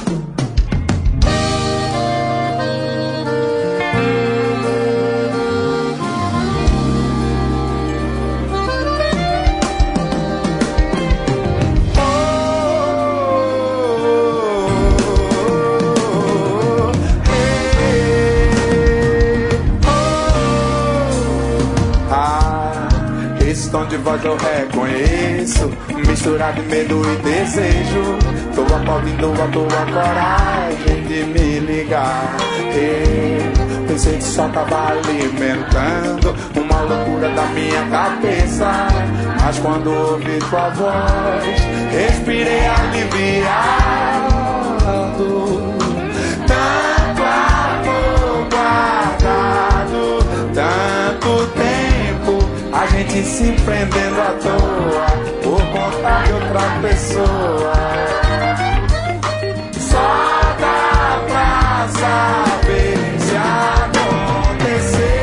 De voz eu reconheço, misturado de medo e desejo. Tô aplaudindo a tua coragem de me ligar. Eu pensei que só tava alimentando uma loucura da minha cabeça, mas quando ouvi tua voz, respirei aliviado. Tanto amor guardado, tanto tempo a gente se prendendo à toa por conta de outra pessoa. Só dá pra saber se acontecer.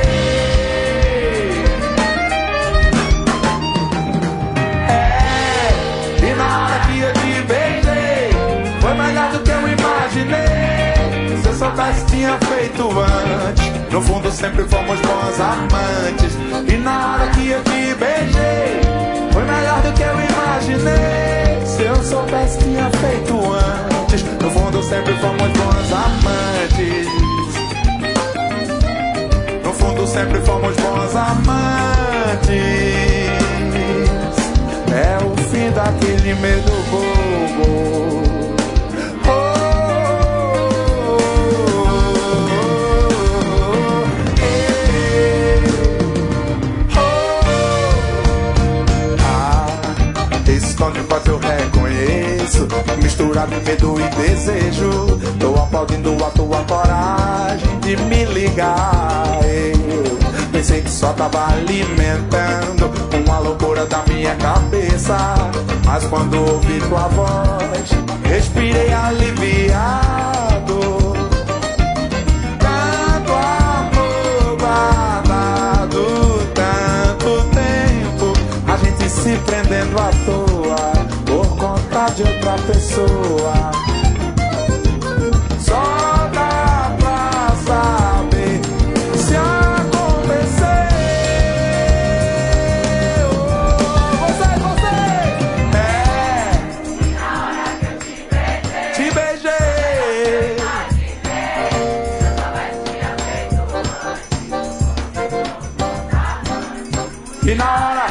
E na hora que eu te beijei, foi melhor do que eu imaginei. Se eu soubesse tinha feito antes. No fundo sempre fomos bons amantes. E na hora que eu te beijei, foi melhor do que eu imaginei. Se eu soubesse tinha feito antes. No fundo sempre fomos bons amantes. No fundo sempre fomos bons amantes. É o fim daquele medo bobo. De voz eu reconheço, misturado de medo e desejo. Tô aplaudindo a tua coragem de me ligar. Eu pensei que só tava alimentando uma loucura da minha cabeça, mas quando ouvi tua voz, respirei aliviado. Tanto amor guardado, tanto tempo a gente se prendendo à toa por conta de outra pessoa. Só dá pra saber se acontecer. Você é. Na hora que eu te beijei, eu só mais tinha feito antes. E na hora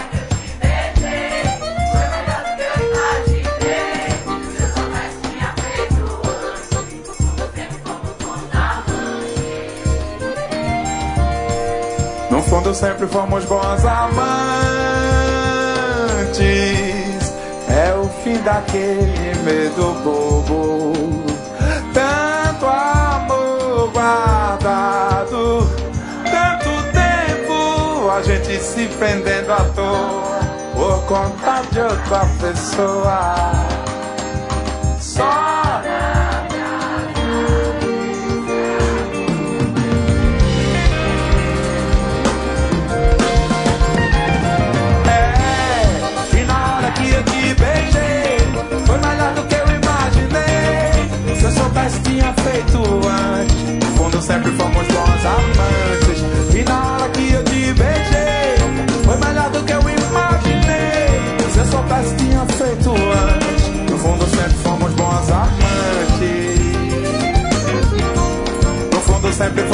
quando sempre fomos bons amantes, é o fim daquele medo bobo. Tanto amor guardado, tanto tempo a gente se prendendo à toa por conta de outra pessoa. Só tinha feito antes. No fundo sempre fomos bons amantes. E na hora que eu te beijei, foi melhor do que eu imaginei. Se eu soubesse tinha feito antes. No fundo sempre fomos bons amantes. No fundo sempre